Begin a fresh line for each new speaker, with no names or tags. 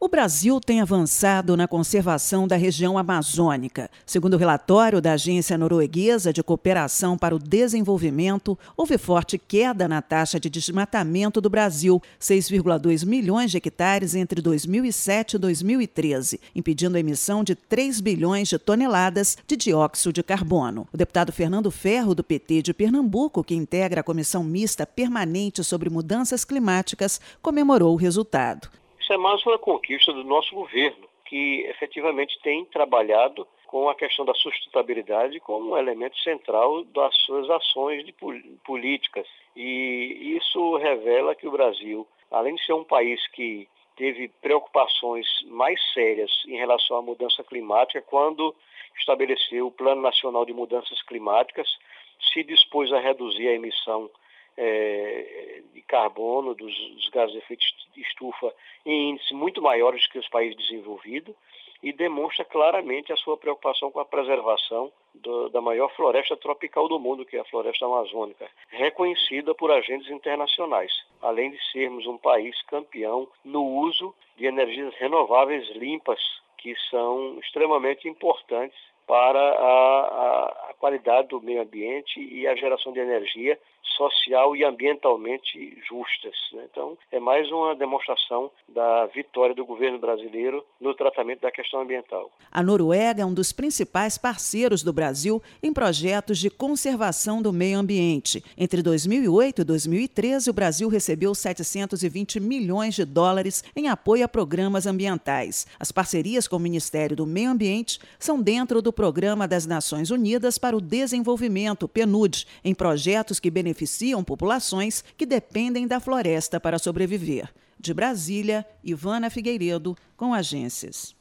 O Brasil tem avançado na conservação da região amazônica. Segundo o relatório da Agência Norueguesa de Cooperação para o Desenvolvimento, houve forte queda na taxa de desmatamento do Brasil, 6,2 milhões de hectares entre 2007 e 2013, impedindo a emissão de 3 bilhões de toneladas de dióxido de carbono. O deputado Fernando Ferro, do PT de Pernambuco, que integra a Comissão Mista Permanente sobre Mudanças Climáticas, comemorou o resultado.
Isso é mais uma conquista do nosso governo, que efetivamente tem trabalhado com a questão da sustentabilidade como um elemento central das suas ações políticas. E isso revela que o Brasil, além de ser um país que teve preocupações mais sérias em relação à mudança climática, quando estabeleceu o Plano Nacional de Mudanças Climáticas, se dispôs a reduzir a emissão de carbono, dos gases de efeito estufa em índices muito maiores que os países desenvolvidos e demonstra claramente a sua preocupação com a preservação da maior floresta tropical do mundo, que é a floresta amazônica, reconhecida por agentes internacionais, além de sermos um país campeão no uso de energias renováveis limpas, que são extremamente importantes para a qualidade do meio ambiente e a geração de energia social e ambientalmente justas. Então, é mais uma demonstração da vitória do governo brasileiro no tratamento da questão ambiental.
A Noruega é um dos principais parceiros do Brasil em projetos de conservação do meio ambiente. Entre 2008 e 2013, o Brasil recebeu 720 milhões de dólares em apoio a programas ambientais. As parcerias com o Ministério do Meio Ambiente são dentro do Programa das Nações Unidas para o Desenvolvimento, PNUD, em projetos que beneficiam populações que dependem da floresta para sobreviver. De Brasília, Ivana Figueiredo, com Agências.